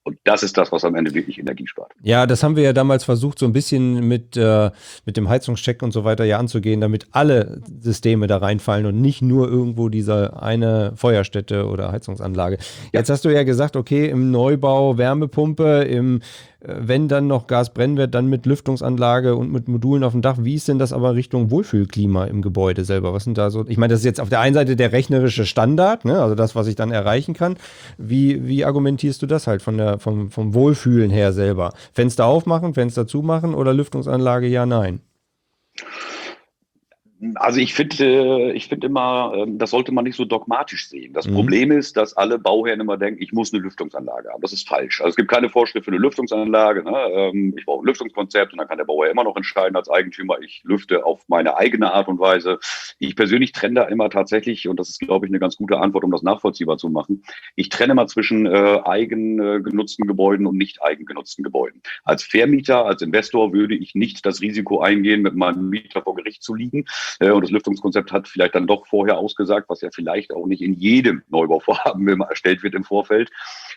Und das ist das, was am Ende wirklich Energie spart. Ja, das haben wir ja damals versucht, so ein bisschen mit dem Heizungscheck und so weiter ja anzugehen, damit alle Systeme da reinfallen und nicht nur irgendwo diese eine Feuerstätte oder Heizungsanlage. Jetzt hast du ja gesagt, okay, im Neubau Wärmepumpe, wenn dann noch Gasbrennwert, dann mit Lüftungsanlage und mit Modulen auf dem Dach. Wie ist denn das aber Richtung Wohlfühlklima im Gebäude selber? Was sind da so? Ich meine, das ist jetzt auf der einen Seite der rechnerische Standard, ne? Also das, was ich dann erreichen kann. Wie argumentierst du das halt vom Wohlfühlen her selber? Fenster aufmachen, Fenster zumachen oder Lüftungsanlage ja, nein? Also ich finde immer, das sollte man nicht so dogmatisch sehen. Das Problem ist, dass alle Bauherren immer denken, ich muss eine Lüftungsanlage haben. Das ist falsch. Also es gibt keine Vorschrift für eine Lüftungsanlage. Ne? Ich brauche ein Lüftungskonzept und dann kann der Bauherr immer noch entscheiden als Eigentümer, ich lüfte auf meine eigene Art und Weise. Ich persönlich trenne da immer tatsächlich, und das ist, glaube ich, eine ganz gute Antwort, um das nachvollziehbar zu machen, ich trenne mal zwischen eigengenutzten Gebäuden und nicht eigengenutzten Gebäuden. Als Vermieter, als Investor würde ich nicht das Risiko eingehen, mit meinem Mieter vor Gericht zu liegen. Und das Lüftungskonzept hat vielleicht dann doch vorher ausgesagt, was ja vielleicht auch nicht in jedem Neubauvorhaben immer erstellt wird im Vorfeld,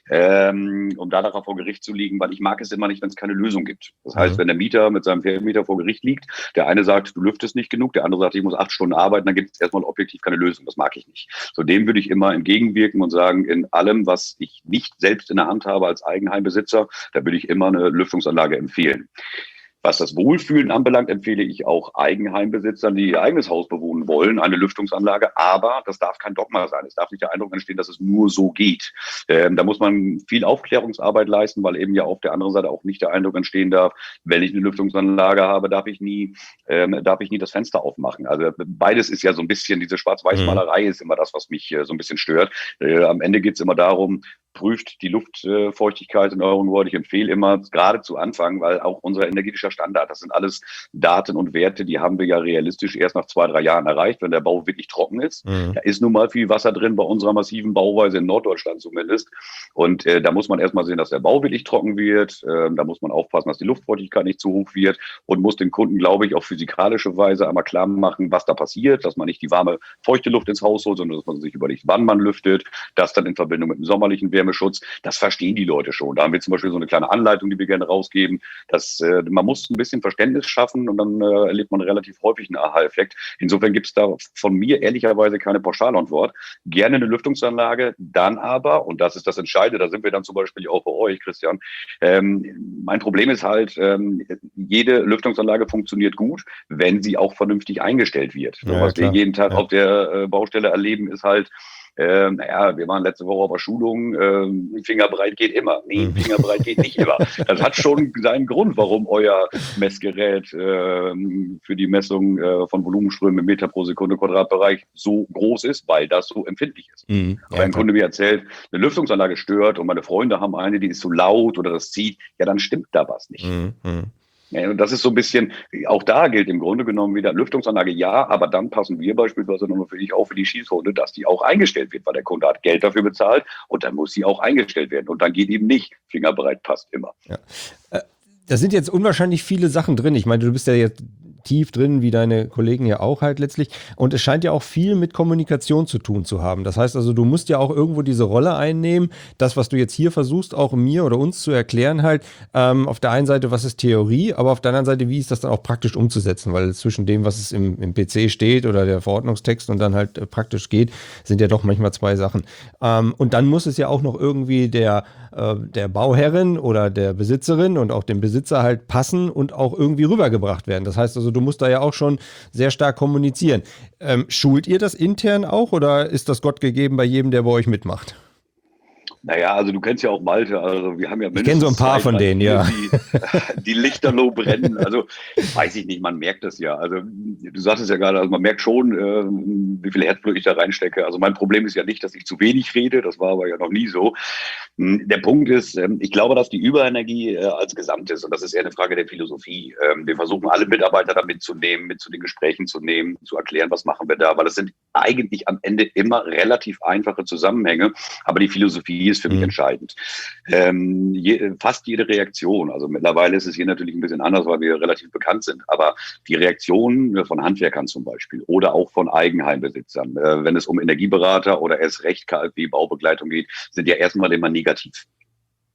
um danach vor Gericht zu liegen, weil ich mag es immer nicht, wenn es keine Lösung gibt. Das heißt, wenn der Mieter mit seinem Vermieter vor Gericht liegt, der eine sagt, du lüftest nicht genug, der andere sagt, ich muss 8 Stunden arbeiten, dann gibt es erstmal objektiv keine Lösung. Das mag ich nicht. So dem würde ich immer entgegenwirken und sagen, in allem, was ich nicht selbst in der Hand habe als Eigenheimbesitzer, da würde ich immer eine Lüftungsanlage empfehlen. Was das Wohlfühlen anbelangt, empfehle ich auch Eigenheimbesitzern, die ihr eigenes Haus bewohnen wollen, eine Lüftungsanlage. Aber das darf kein Dogma sein. Es darf nicht der Eindruck entstehen, dass es nur so geht. Da muss man viel Aufklärungsarbeit leisten, weil eben ja auf der anderen Seite auch nicht der Eindruck entstehen darf, wenn ich eine Lüftungsanlage habe, darf ich nie das Fenster aufmachen. Also beides ist ja so ein bisschen, diese Schwarz-Weiß-Malerei ist immer das, was mich so ein bisschen stört. Am Ende geht es immer darum, prüft die Luftfeuchtigkeit in eurem Gebäude. Ich empfehle immer, gerade zu Anfang, weil auch unser energetischer Standard, das sind alles Daten und Werte, die haben wir ja realistisch erst nach 2, 3 Jahren erreicht, wenn der Bau wirklich trocken ist. Da ist nun mal viel Wasser drin, bei unserer massiven Bauweise in Norddeutschland zumindest. Und da muss man erstmal sehen, dass der Bau wirklich trocken wird. Da muss man aufpassen, dass die Luftfeuchtigkeit nicht zu hoch wird und muss den Kunden, glaube ich, auf physikalische Weise einmal klar machen, was da passiert, dass man nicht die warme, feuchte Luft ins Haus holt, sondern dass man sich überlegt, wann man lüftet, das dann in Verbindung mit dem sommerlichen Wärmeschutz, das verstehen die Leute schon. Da haben wir zum Beispiel so eine kleine Anleitung, die wir gerne rausgeben. Man muss ein bisschen Verständnis schaffen und dann erlebt man relativ häufig einen Aha-Effekt. Insofern gibt es da von mir ehrlicherweise keine Pauschalantwort. Gerne eine Lüftungsanlage, dann aber, und das ist das Entscheidende, da sind wir dann zum Beispiel auch bei euch, Christian, mein Problem ist halt, jede Lüftungsanlage funktioniert gut, wenn sie auch vernünftig eingestellt wird. Ja, was wir jeden Tag auf der Baustelle erleben, ist halt, wir waren letzte Woche auf der Schulung, Fingerbreit geht immer. Nee, Fingerbreit geht nicht immer. Das hat schon seinen Grund, warum euer Messgerät für die Messung von Volumenströmen im Meter pro Sekunde Quadratbereich so groß ist, weil das so empfindlich ist. Aber ein Kunde mir erzählt, eine Lüftungsanlage stört und meine Freunde haben eine, die ist so laut oder das zieht, ja, dann stimmt da was nicht. Ja, und das ist so ein bisschen, auch da gilt im Grunde genommen wieder Lüftungsanlage, ja, aber dann passen wir beispielsweise nochmal für dich auch für die Schießhunde, dass die auch eingestellt wird, weil der Kunde hat Geld dafür bezahlt und dann muss sie auch eingestellt werden. Und dann geht eben nicht, Fingerbreit passt immer. Ja. Da sind jetzt unwahrscheinlich viele Sachen drin. Ich meine, du bist ja jetzt tief drin, wie deine Kollegen ja auch halt letztlich. Und es scheint ja auch viel mit Kommunikation zu tun zu haben. Das heißt also, du musst ja auch irgendwo diese Rolle einnehmen. Das, was du jetzt hier versuchst, auch mir oder uns zu erklären halt, auf der einen Seite, was ist Theorie, aber auf der anderen Seite, wie ist das dann auch praktisch umzusetzen? Weil zwischen dem, was es im PC steht oder der Verordnungstext und dann halt praktisch geht, sind ja doch manchmal 2 Sachen. Und dann muss es ja auch noch irgendwie der Bauherrin oder der Besitzerin und auch dem Besitzer halt passen und auch irgendwie rübergebracht werden. Das heißt also, du musst da ja auch schon sehr stark kommunizieren. Schult ihr das intern auch oder ist das Gott gegeben bei jedem, der bei euch mitmacht? Naja, also du kennst ja auch Malte, also wir haben ja ich kenne so ein paar von denen, ja. Die Lichterloh brennen, also weiß ich nicht, man merkt das ja. Also du sagtest ja gerade, also man merkt schon, wie viel Herzblut ich da reinstecke. Also mein Problem ist ja nicht, dass ich zu wenig rede, das war aber ja noch nie so. Der Punkt ist, ich glaube, dass die Überenergie als Gesamtes, und das ist eher eine Frage der Philosophie, wir versuchen alle Mitarbeiter da mitzunehmen, mit zu den Gesprächen zu nehmen, zu erklären, was machen wir da, weil es sind eigentlich am Ende immer relativ einfache Zusammenhänge, aber die Philosophie ist für mich entscheidend. Fast jede Reaktion, also mittlerweile ist es hier natürlich ein bisschen anders, weil wir relativ bekannt sind, aber die Reaktionen von Handwerkern zum Beispiel oder auch von Eigenheimbesitzern, wenn es um Energieberater oder erst recht KfW-Baubegleitung geht, sind ja erstmal immer negativ.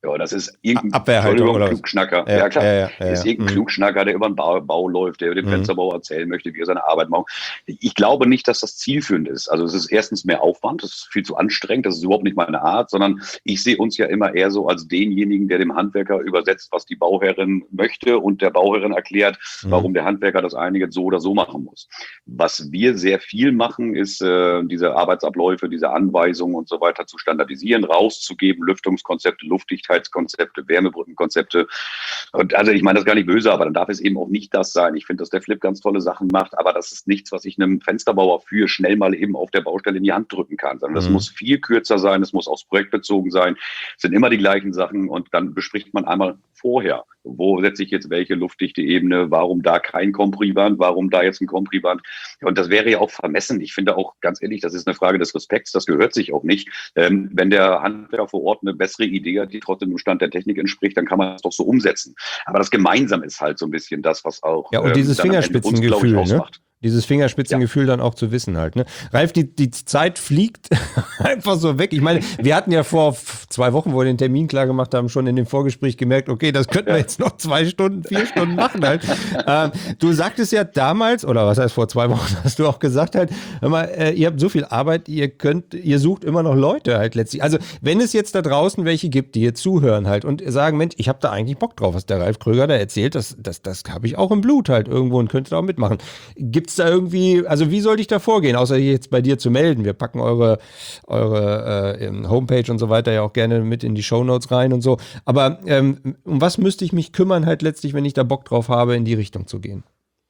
Ja, das ist irgendein, Abwehrhaltung oder was? Klugschnacker. Ja, Ja, klar. ja. Ist irgendein Klugschnacker, der über den Bau läuft, der dem Fensterbau erzählen möchte, wie er seine Arbeit macht. Ich glaube nicht, dass das zielführend ist. Also es ist erstens mehr Aufwand, das ist viel zu anstrengend, das ist überhaupt nicht meine Art, sondern ich sehe uns ja immer eher so als denjenigen, der dem Handwerker übersetzt, was die Bauherrin möchte und der Bauherrin erklärt, warum der Handwerker das eine jetzt so oder so machen muss. Was wir sehr viel machen, ist diese Arbeitsabläufe, diese Anweisungen und so weiter zu standardisieren, rauszugeben, Lüftungskonzepte, Luftdichtheitskonzepte, Wärmebrückenkonzepte. Und also ich meine das gar nicht böse, aber dann darf es eben auch nicht das sein. Ich finde, dass der Flip ganz tolle Sachen macht, aber das ist nichts, was ich einem Fensterbauer für schnell mal eben auf der Baustelle in die Hand drücken kann, sondern das muss viel kürzer sein, es muss aufs Projekt bezogen sein, es sind immer die gleichen Sachen und dann bespricht man einmal vorher, wo setze ich jetzt welche luftdichte Ebene, warum da kein Kompriband, warum da jetzt ein Kompriband. Und das wäre ja auch vermessen. Ich finde auch, ganz ehrlich, das ist eine Frage des Respekts, das gehört sich auch nicht. Wenn der Handwerker vor Ort eine bessere Idee hat, die trotzdem dem Stand der Technik entspricht, dann kann man das doch so umsetzen. Aber das Gemeinsam ist halt so ein bisschen das, was auch ja, und dieses Fingerspitzengefühl, ne? ausmacht. Dieses Fingerspitzengefühl dann auch zu wissen halt. Ne? Ralf, die Zeit fliegt einfach so weg. Ich meine, wir hatten ja vor 2 Wochen, wo wir den Termin klar gemacht haben, schon in dem Vorgespräch gemerkt, okay, das könnten wir jetzt noch 2 Stunden, 4 Stunden machen halt. Du sagtest ja damals, oder was heißt vor 2 Wochen, hast du auch gesagt halt, hör mal, ihr habt so viel Arbeit, ihr sucht immer noch Leute halt letztlich. Also wenn es jetzt da draußen welche gibt, die hier zuhören halt und sagen, Mensch, ich habe da eigentlich Bock drauf, was der Ralf Kröger da erzählt, das habe ich auch im Blut halt irgendwo und könnte da auch mitmachen. Gibt es da irgendwie, also wie soll ich da vorgehen, außer jetzt bei dir zu melden? Wir packen eure Homepage und so weiter ja auch gerne mit in die Shownotes rein und so. Aber um was müsste ich mich kümmern halt letztlich, wenn ich da Bock drauf habe, in die Richtung zu gehen?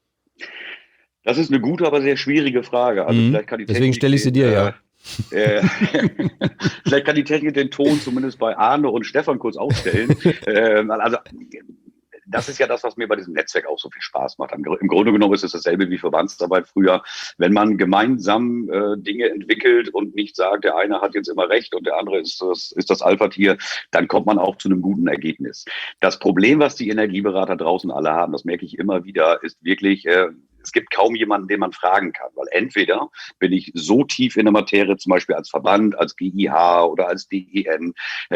Das ist eine gute, aber sehr schwierige Frage. Also vielleicht kann die Deswegen Technik stelle ich sie dir, ja. Vielleicht kann die Technik den Ton zumindest bei Arne und Stefan kurz aufstellen. Also das ist ja das, was mir bei diesem Netzwerk auch so viel Spaß macht. Im Grunde genommen ist es dasselbe wie Verbandsarbeit früher. Wenn man gemeinsam Dinge entwickelt und nicht sagt, der eine hat jetzt immer recht und der andere ist das Alpha-Tier, dann kommt man auch zu einem guten Ergebnis. Das Problem, was die Energieberater draußen alle haben, das merke ich immer wieder, ist wirklich, es gibt kaum jemanden, den man fragen kann, weil entweder bin ich so tief in der Materie, zum Beispiel als Verband, als GIH oder als DEN,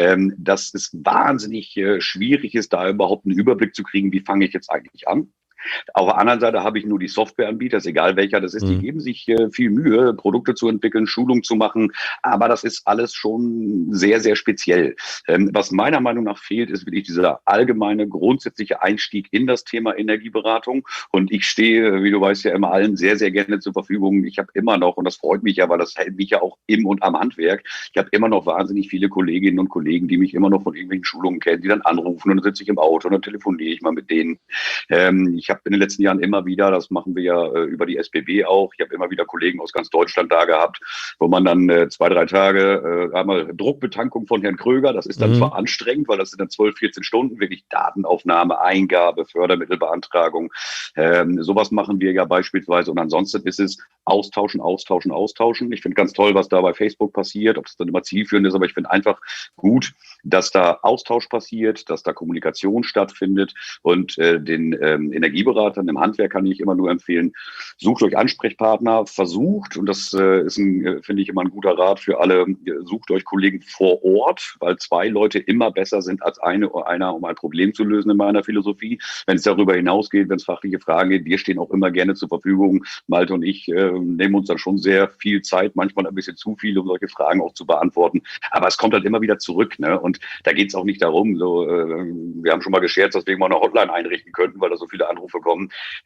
dass es wahnsinnig schwierig ist, da überhaupt einen Überblick zu kriegen, wie fange ich jetzt eigentlich an. Auf der anderen Seite habe ich nur die Softwareanbieter, ist egal welcher das ist, die geben sich viel Mühe, Produkte zu entwickeln, Schulung zu machen, aber das ist alles schon sehr, sehr speziell. Was meiner Meinung nach fehlt, ist wirklich dieser allgemeine, grundsätzliche Einstieg in das Thema Energieberatung und ich stehe, wie du weißt, ja immer allen sehr, sehr gerne zur Verfügung. Ich habe immer noch, und das freut mich ja, weil das hält mich ja auch im und am Handwerk, ich habe immer noch wahnsinnig viele Kolleginnen und Kollegen, die mich immer noch von irgendwelchen Schulungen kennen, die dann anrufen und dann sitze ich im Auto und dann telefoniere ich mal mit denen. Ich habe in den letzten Jahren immer wieder, das machen wir ja über die SBB auch, ich habe immer wieder Kollegen aus ganz Deutschland da gehabt, wo man dann 2, 3 Tage einmal Druckbetankung von Herrn Kröger, das ist dann zwar anstrengend, weil das sind dann 12, 14 Stunden, wirklich Datenaufnahme, Eingabe, Fördermittelbeantragung. Sowas machen wir ja beispielsweise und ansonsten ist es austauschen. Ich finde ganz toll, was da bei Facebook passiert, ob es dann immer zielführend ist, aber ich finde einfach gut, dass da Austausch passiert, dass da Kommunikation stattfindet und den Energieberatern im Handwerk kann ich immer nur empfehlen, sucht euch Ansprechpartner, versucht, und das ist, finde ich, immer ein guter Rat für alle, sucht euch Kollegen vor Ort, weil 2 Leute immer besser sind als einer, um ein Problem zu lösen in meiner Philosophie. Wenn es darüber hinausgeht, wenn es fachliche Fragen geht, wir stehen auch immer gerne zur Verfügung. Malte und ich nehmen uns dann schon sehr viel Zeit, manchmal ein bisschen zu viel, um solche Fragen auch zu beantworten. Aber es kommt halt immer wieder zurück, ne? Und da geht es auch nicht darum, so, wir haben schon mal gescherzt, dass wir mal eine Hotline einrichten könnten, weil da so viele Anrufe kommen.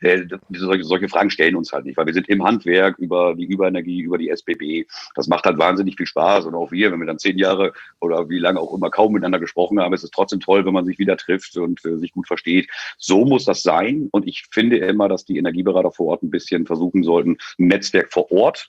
Solche Fragen stellen uns halt nicht, weil wir sind im Handwerk über die Überenergie, über die SBB. Das macht halt wahnsinnig viel Spaß. Und auch wir, wenn wir dann 10 Jahre oder wie lange auch immer kaum miteinander gesprochen haben, ist es trotzdem toll, wenn man sich wieder trifft und sich gut versteht. So muss das sein. Und ich finde immer, dass die Energieberater vor Ort ein bisschen versuchen sollten, ein Netzwerk vor Ort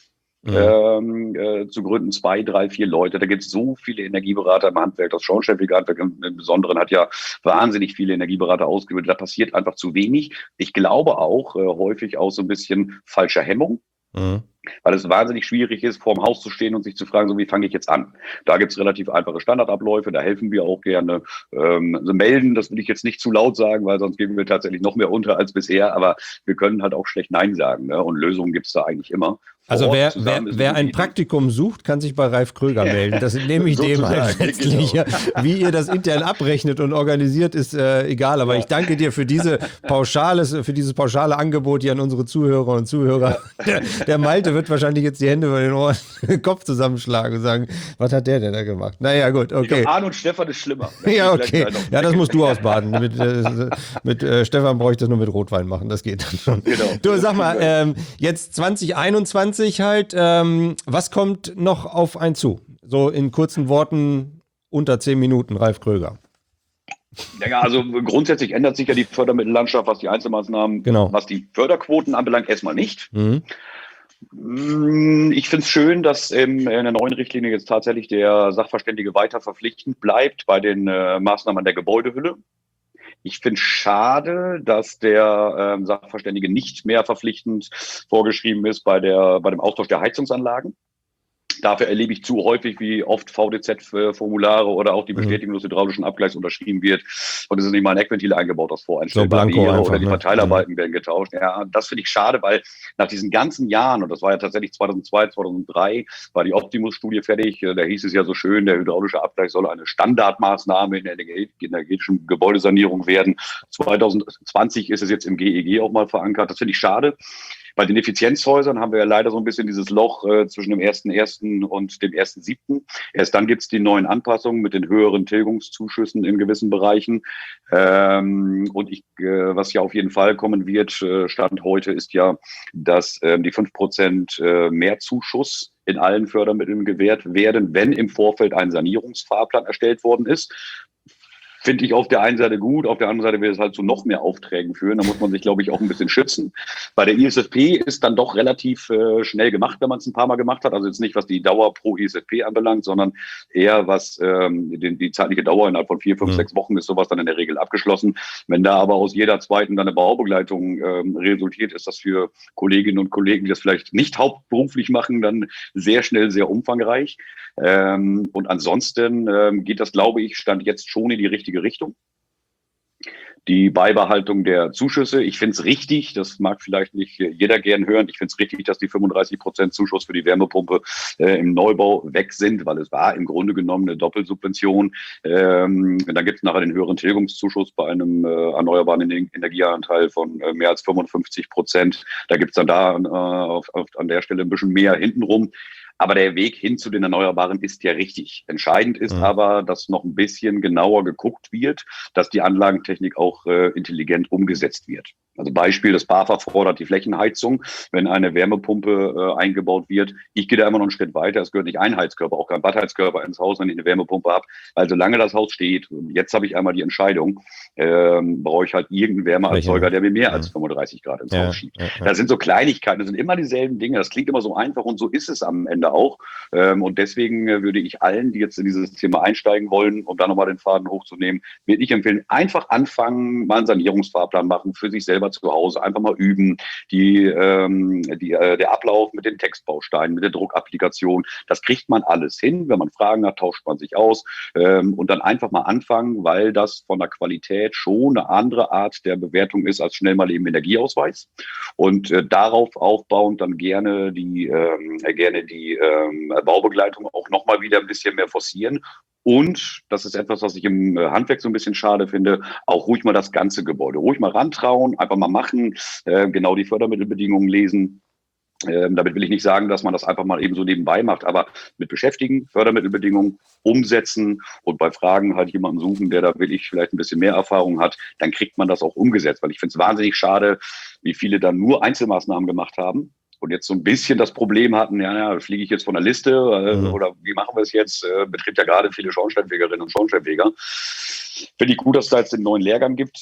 zu gründen, 2, 3, 4 Leute. Da gibt es so viele Energieberater im Handwerk. Das Schornsteinfeger Handwerk im Besonderen hat ja wahnsinnig viele Energieberater ausgebildet. Da passiert einfach zu wenig. Ich glaube auch häufig aus so ein bisschen falscher Hemmung. Weil es wahnsinnig schwierig ist, vorm Haus zu stehen und sich zu fragen, so wie fange ich jetzt an? Da gibt es relativ einfache Standardabläufe, da helfen wir auch gerne. Also melden, das will ich jetzt nicht zu laut sagen, weil sonst gehen wir tatsächlich noch mehr unter als bisher, aber wir können halt auch schlecht Nein sagen. Ne? Und Lösungen gibt es da eigentlich immer. Also vor Ort wer zusammen ist. ein Praktikum sucht, kann sich bei Ralf Kröger melden. Das nehme ich dem halt letztlich. Genau. Wie ihr das intern abrechnet und organisiert, ist egal. Aber ich danke dir für dieses pauschale Angebot hier an unsere Zuhörer und Zuhörer. Der Malte wird wahrscheinlich jetzt die Hände über den Ohren, den Kopf zusammenschlagen und sagen, was hat der denn da gemacht? Naja, gut, okay. Ich glaube, Arne und Stefan ist schlimmer. Ja, okay. Ja, das musst du ausbaden. Mit Stefan brauche ich das nur mit Rotwein machen. Das geht dann schon. Genau. Du, sag mal, jetzt 2021 halt, was kommt noch auf einen zu? So in kurzen Worten, unter 10 Minuten, Ralf Kröger. Ja, also grundsätzlich ändert sich ja die Fördermittellandschaft, was die Einzelmaßnahmen, was die Förderquoten anbelangt, erstmal nicht. Ich finde es schön, dass in der neuen Richtlinie jetzt tatsächlich der Sachverständige weiter verpflichtend bleibt bei den Maßnahmen an der Gebäudehülle. Ich finde es schade, dass der Sachverständige nicht mehr verpflichtend vorgeschrieben ist bei dem Austausch der Heizungsanlagen. Dafür erlebe ich zu häufig, wie oft VDZ-Formulare oder auch die Bestätigung des hydraulischen Abgleichs unterschrieben wird. Und es ist nicht mal ein Eckventil eingebaut, das voreinstellbar wäre, oder die Verteilarbeiten werden getauscht. Ja, das finde ich schade, weil nach diesen ganzen Jahren, und das war ja tatsächlich 2002, 2003, war die Optimus-Studie fertig. Da hieß es ja so schön, der hydraulische Abgleich soll eine Standardmaßnahme in der energetischen Gebäudesanierung werden. 2020 ist es jetzt im GEG auch mal verankert. Das finde ich schade. Bei den Effizienzhäusern haben wir ja leider so ein bisschen dieses Loch zwischen dem 1.1. und dem 1.7. Erst dann gibt es die neuen Anpassungen mit den höheren Tilgungszuschüssen in gewissen Bereichen. Was ja auf jeden Fall kommen wird, Stand heute, ist ja, dass die 5% Mehrzuschuss in allen Fördermitteln gewährt werden, wenn im Vorfeld ein Sanierungsfahrplan erstellt worden ist. Finde ich auf der einen Seite gut, auf der anderen Seite wird es halt zu noch mehr Aufträgen führen. Da muss man sich, glaube ich, auch ein bisschen schützen. Bei der ISFP ist dann doch relativ schnell gemacht, wenn man es ein paar Mal gemacht hat. Also jetzt nicht, was die Dauer pro ISFP anbelangt, sondern eher, was die zeitliche Dauer innerhalb von 4, 5, 6 Wochen ist sowas dann in der Regel abgeschlossen. Wenn da aber aus jeder zweiten dann eine Baubegleitung resultiert, ist das für Kolleginnen und Kollegen, die das vielleicht nicht hauptberuflich machen, dann sehr schnell sehr umfangreich. Und ansonsten geht das, glaube ich, Stand jetzt schon in die richtige Richtung. Die Beibehaltung der Zuschüsse, ich finde es richtig, das mag vielleicht nicht jeder gern hören, ich finde es richtig, dass die 35% Zuschuss für die Wärmepumpe im Neubau weg sind, weil es war im Grunde genommen eine Doppelsubvention. Dann gibt es nachher den höheren Tilgungszuschuss bei einem erneuerbaren Energieanteil von mehr als 55%. Da gibt es dann an der Stelle ein bisschen mehr hintenrum. Aber der Weg hin zu den Erneuerbaren ist ja richtig. Entscheidend ist aber, dass noch ein bisschen genauer geguckt wird, dass die Anlagentechnik auch intelligent umgesetzt wird. Also Beispiel, das BAFA fordert die Flächenheizung, wenn eine Wärmepumpe eingebaut wird. Ich gehe da immer noch einen Schritt weiter. Es gehört nicht ein Heizkörper, auch kein Badheizkörper ins Haus, wenn ich eine Wärmepumpe habe. Weil solange das Haus steht, und jetzt habe ich einmal die Entscheidung, brauche ich halt irgendeinen Wärmeerzeuger, der mir mehr als 35 Grad ins Haus schiebt. Das sind so Kleinigkeiten, das sind immer dieselben Dinge. Das klingt immer so einfach und so ist es am Ende auch. Und deswegen würde ich allen, die jetzt in dieses Thema einsteigen wollen, um da nochmal den Faden hochzunehmen, würde ich empfehlen, einfach anfangen, mal einen Sanierungsfahrplan machen für sich selber zu Hause, einfach mal üben, der Ablauf mit den Textbausteinen, mit der Druckapplikation, das kriegt man alles hin. Wenn man Fragen hat, tauscht man sich aus und dann einfach mal anfangen, weil das von der Qualität schon eine andere Art der Bewertung ist als schnell mal eben Energieausweis. Und darauf aufbauend dann gerne die Baubegleitung auch nochmal wieder ein bisschen mehr forcieren. Und, das ist etwas, was ich im Handwerk so ein bisschen schade finde, auch ruhig mal das ganze Gebäude, ruhig mal rantrauen, einfach mal machen, genau die Fördermittelbedingungen lesen. Damit will ich nicht sagen, dass man das einfach mal eben so nebenbei macht, aber mit beschäftigen, Fördermittelbedingungen umsetzen und bei Fragen halt jemanden suchen, der da wirklich vielleicht ein bisschen mehr Erfahrung hat, dann kriegt man das auch umgesetzt. Weil ich finde es wahnsinnig schade, wie viele dann nur Einzelmaßnahmen gemacht haben. Und jetzt so ein bisschen das Problem hatten, fliege ich jetzt von der Liste oder wie machen wir es jetzt? Betrifft ja gerade viele Schornsteinfegerinnen und Schornsteinfeger. Finde ich gut, dass es da jetzt den neuen Lehrgang gibt.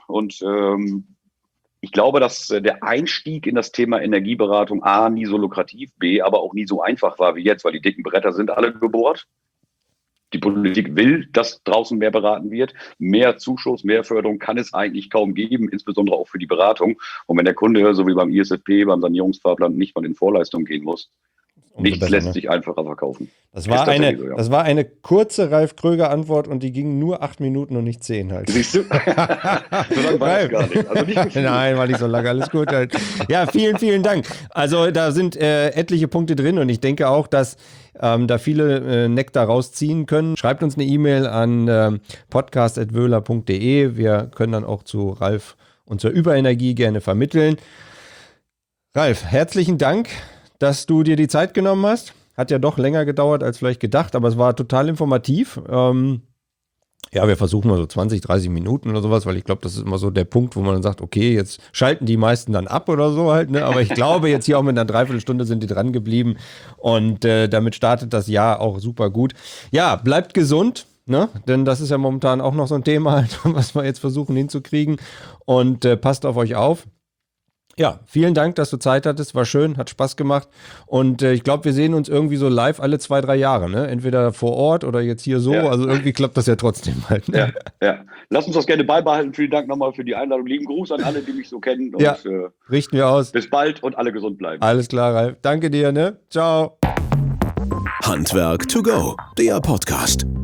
Ich glaube, dass der Einstieg in das Thema Energieberatung A, nie so lukrativ, B, aber auch nie so einfach war wie jetzt, weil die dicken Bretter sind alle gebohrt. Die Politik will, dass draußen mehr beraten wird. Mehr Zuschuss, mehr Förderung kann es eigentlich kaum geben, insbesondere auch für die Beratung. Und wenn der Kunde, so wie beim ISFP, beim Sanierungsfahrplan, nicht mal in Vorleistung gehen muss, Nichts besser, lässt ne? sich einfacher verkaufen. Das war eine kurze Ralf Kröger-Antwort und die ging nur 8 Minuten und nicht 10 halt. Siehst du? So lange war das gar nicht. Also nicht gefühlt. Nein, war nicht so lange, alles gut halt. Ja, vielen, vielen Dank. Also da sind etliche Punkte drin und ich denke auch, dass da viele Nektar rausziehen können. Schreibt uns eine E-Mail an podcast@wöhler.de. Wir können dann auch zu Ralf und zur Überenergie gerne vermitteln. Ralf, herzlichen Dank, dass du dir die Zeit genommen hast. Hat ja doch länger gedauert als vielleicht gedacht, aber es war total informativ. Ja, wir versuchen mal so 20, 30 Minuten oder sowas, weil ich glaube, das ist immer so der Punkt, wo man dann sagt, okay, jetzt schalten die meisten dann ab oder so halt, ne? Aber ich glaube, jetzt hier auch mit einer Dreiviertelstunde sind die dran geblieben und damit startet das Jahr auch super gut. Ja, bleibt gesund, ne? Denn das ist ja momentan auch noch so ein Thema, halt, was wir jetzt versuchen hinzukriegen und passt auf euch auf. Ja, vielen Dank, dass du Zeit hattest. War schön, hat Spaß gemacht. Und ich glaube, wir sehen uns irgendwie so live alle 2, 3 Jahre, ne? Entweder vor Ort oder jetzt hier so. Ja. Also irgendwie klappt das ja trotzdem halt. Ne? Ja. Lass uns das gerne beibehalten. Vielen Dank nochmal für die Einladung. Lieben Gruß an alle, die mich so kennen. Und, richten wir aus. Bis bald und alle gesund bleiben. Alles klar, Ralf. Danke dir, ne? Ciao. Handwerk to go, der Podcast.